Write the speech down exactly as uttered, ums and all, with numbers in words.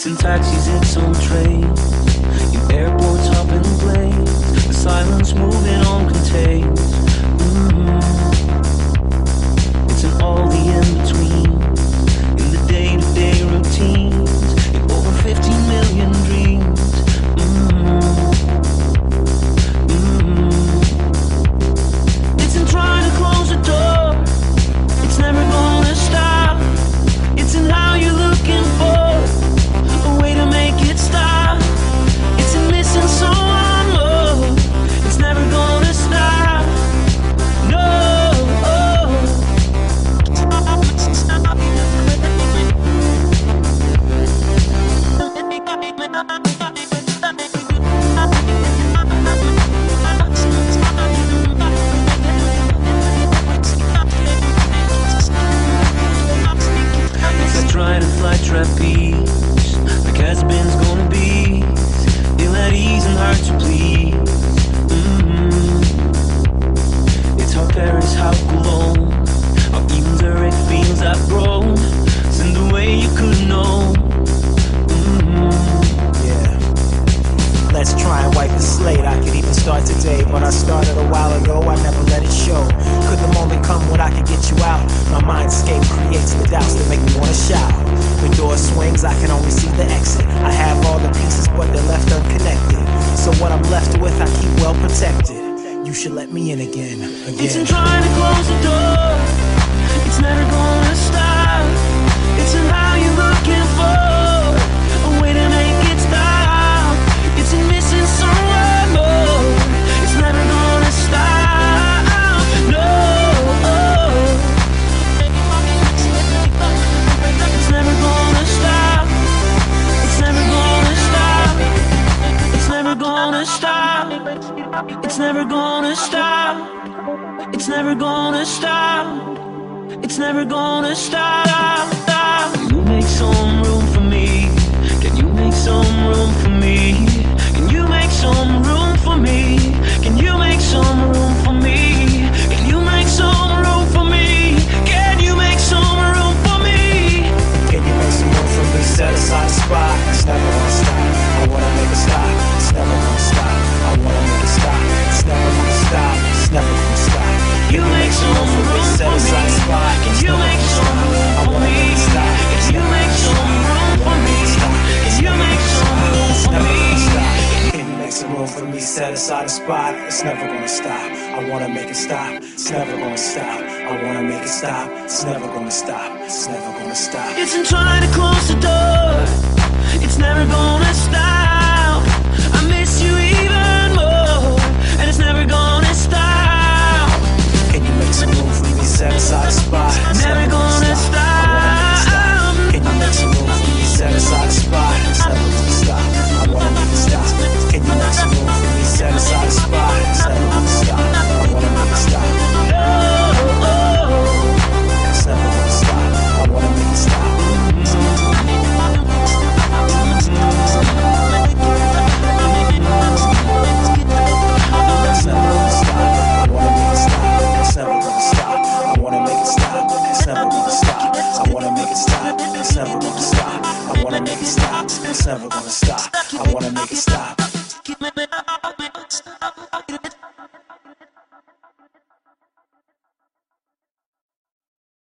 It's in taxis, it's on trains, in airports, hopping planes. The silence moving on contained. Mm-hmm. It's in all the in-betweens, in the day-to-day routines, in over fifteen million dreams. Mm-hmm. Mm-hmm. It's in trying to close the door. It's never gonna stop. It's in how you're looking for a way to make it stop. It's in missing someone more. It's never gonna stop. No. Trying to fly trapeze, like has-beens gonna be. Feel at ease and hard to please. Mm-hmm. It's how Paris, how Cologne, how even Zurich feels have grown. It's in the way you could know. Mm-hmm. Yeah. Let's try and wipe the slate. I could even start today, but I started a while ago. I never let it show. Could the moment come when I could get you out? My mindscape creates the doubts that make me wanna shout. When door swings, I can only see the exit. I have all the pieces, but they're left unconnected. So what I'm left with, I keep well protected. You should let me in again, again. It's in trying to close the door. It's never gonna stop. It's in how you're looking for a way to make it stop. It's in missing someone more. It's never gonna stop. No. It's never gonna stop. It's never gonna stop. It's never gonna stop. It's never gonna stop. It's never gonna stop. It's never gonna stop. Can you make some room for me? Can you make some room for me? Can you make some room for me? Can you make some room for me? Can you make some room for me? Can you make some room for me? Can you make some room for me? Set aside a spot. It's never gonna stop. I wanna make it stop. It's never gonna stop. I wanna make it stop. It's never gonna stop. It's never gonna stop. You make some room for me. Can you make some room for me? Can you make some room for me? Can you make some room for me? Can you make some room for me? Set aside a spot. It's never gonna stop. I wanna make it stop. It's never gonna stop. I wanna make it stop. It's never gonna stop. It's never gonna stop. It's in trying to close the door. It's never gonna stop.